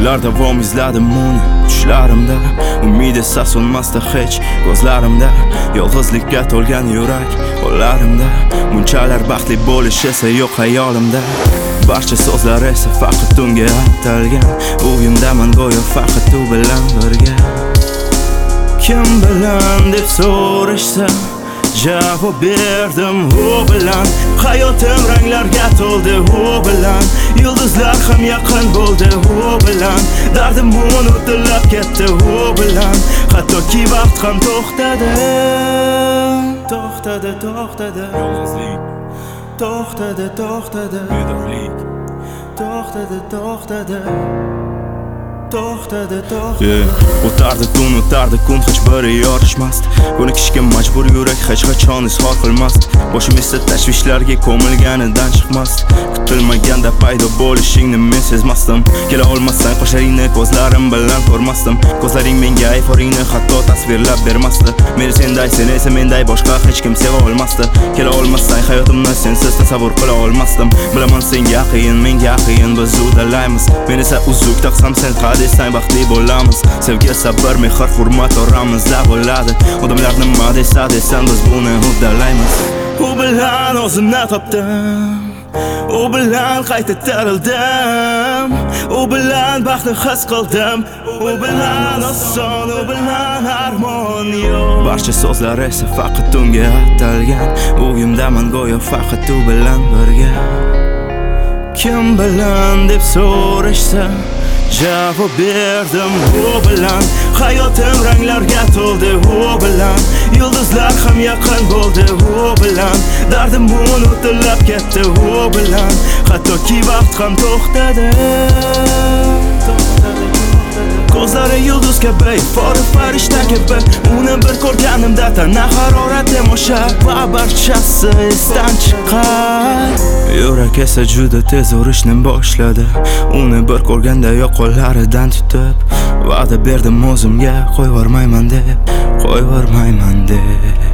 Yillar davom izladim uni tushlarimda. Umid esa so'nmasdi hech ko'zlarimda. Yolg'izlikka to'lgan yurak qo'llarimda. Bunchalar baxtli bo'lish esa yo'q hayolimda. Barcha so'zlar esa faqat unga atalgan. O'yimdaman go'yo faqat u bilan birga. Kim bilan deb so'rashsa javob berdim u bilan. Hayotim ranglarga to'ldi u bilan. Yulduzlar ham yaqin bo'ldi u bilan. Dardim unutilib ketdi u bilan. Hattoki vaqt ham to'xtadi. To'xtadi, to'xtadi. Yolg'izlik to'xtadi, to'xtadi. Bedarlik to'xtadi, to'xtadi. To'xtadi, to'xtadi. O'tardi tun, o'tardi kun, hech biri yorishmasdi. Ko'nikishga majbur yurak hech qachon izhor qilmasdi. Boshim esa tashvishlarga ko'milganidan chiqmasdi. Kutilmaganda paydo bo'lishingni men sezmasdim. Kela olmasdan qoshlaringni ko'zlarim bilan ko'rmasdim. Ko'zlaring menga ayforingni hatto tasvirlab bermasdi. Men senday, sen esa menday, boshqa hech kim seva olmasdi. Kela olmasdan hayotimni sensiz tasavvur qila olmasdim. Bilaman senga qiyin, menga qiyin, biz uddalaymiz. Men esa uzuk taqsam sen desang baxtli bo'lamiz. Sevgi, sabr, mehr, hurmat oramizda bo'ladi. Odamlar nima desa desan biz buni uddalaymiz. U bilan o'zimni topdim. U bilan qayta tirildim. U bilan baxtni his qildim. U bilan oson, u bilan armon yo'q. Barcha so'zlar esa faqat unga atalgan. O'yimdaman go'yo faqat u bilan birga. Kim bilan deb so'rashsa javob berdim u bilan. Hayotim ranglarga to'ldi u bilan. Yulduzlar ham yaqin bo'ldi u bilan. Dardim unutilib ketdi u bilan. Hattoki vaqt ham to'xtadi. Ko'zlari yulduz kabi, farishta kabi. Uni bir ko'rganimda tana haroratim oshar va barchasi esdan chiqar. Yurak esa juda tez urishni boshladi. Uni bir ko'rganda qo'llaridan tutib va'da berdim o'zimga, qo'yvormayman deb, qo'yvormayman deb.